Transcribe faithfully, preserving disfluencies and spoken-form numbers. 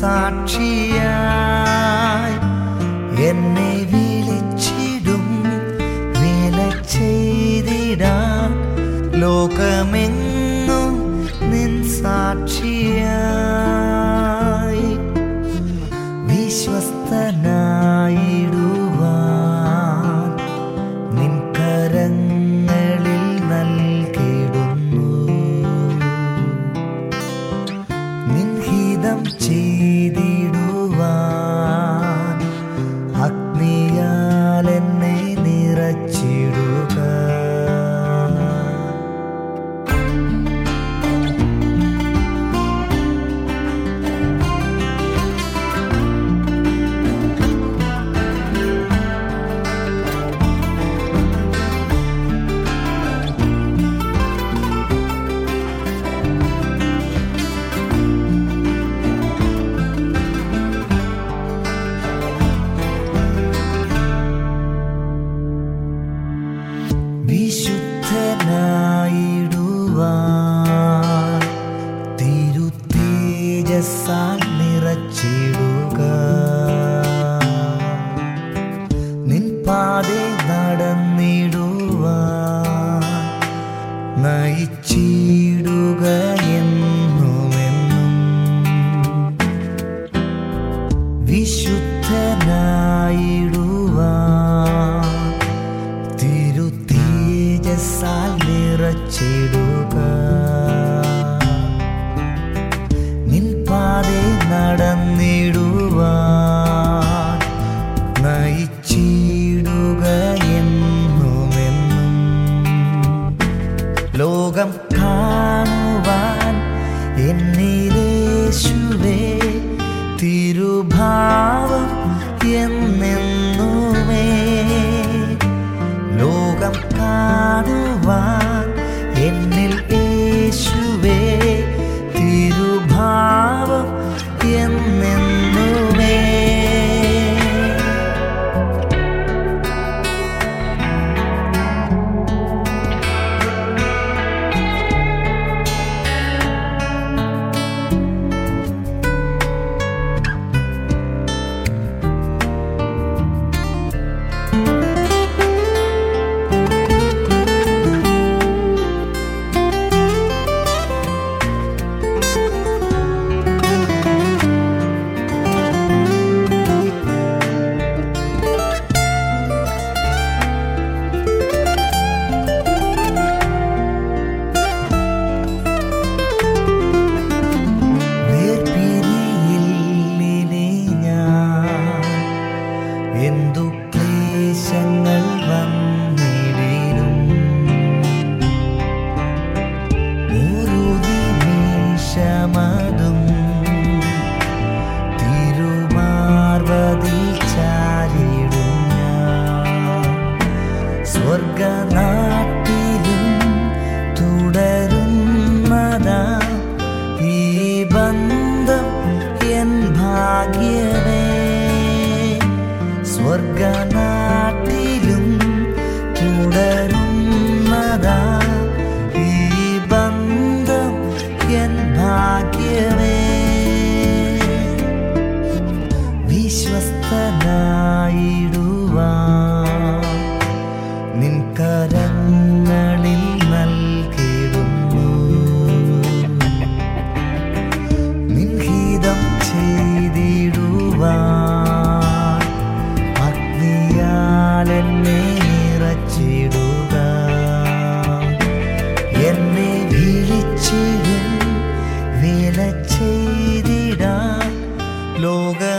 സാക്ഷിയായി എന്നെ വിളിച്ചിടും വേല ചെയ്തിടാൻ ലോകമെങ്ങും നിൻ സാക്ഷിയായി വിശ്വസ്തനായിടുവാൻ നിൻ കരങ്ങളിൽ നൽകിടുന്നു. നിൻ ഹിതം ചെയ്തിടുവാൻ അഗ്നിയാൽ എന്നെ നിറച്ചിടുക. വിശുദ്ധനായിടുവാൻ തിരുതേജസ്സാൽ നിറച്ചിടുക. നിൻ പാതേ നടന്നിടുവാൻ നയിച്ചിടുക എന്നുമെന്നും. വിശുദ്ധനായിടുവാൻ തിരുതേജസ്സാൽ നിറച്ചിടുക. നിൻ പാതേ നടന്നിടുവാൻ നയിച്ചിടുക എന്നുമെന്നും. ലോകം കാണുവാൻ എന്നിലേശുവേ തിരുഭാവം എന്നെന്നുമേ. ലോകം കാണുവാൻ എന്നിൽ യേശുവേ തിരുഭാവം എന്നെന്നുമേ. എന്തു ക്ലേശങ്ങൾ വന്നിടിലും ഒരു നിമിഷമതും തിരുമാർവതിൽ ചാരിടും ഞാൻ. സ്വർഗനാട്ടിലും തുടരുന്നതാ ഈ ബന്ധം എൻ ഭാഗ്യമേ. സ്വർഗനാട്ടിലും തുടരുന്നതാ ഈ ബന്ധം എൻ ഭാഗ്യമേ. വിശ്വസ്തനായിടുവാൻ നിൻ കരങ്ങളിൽ നൽകിടുന്നു. നിൻ ഹിതം ചെയ്തിടുവാൻ എന്നെ നിറച്ചിടുക. എന്നെ വിളിച്ചിടും വേല ചെയ്തിടാൻ ലോക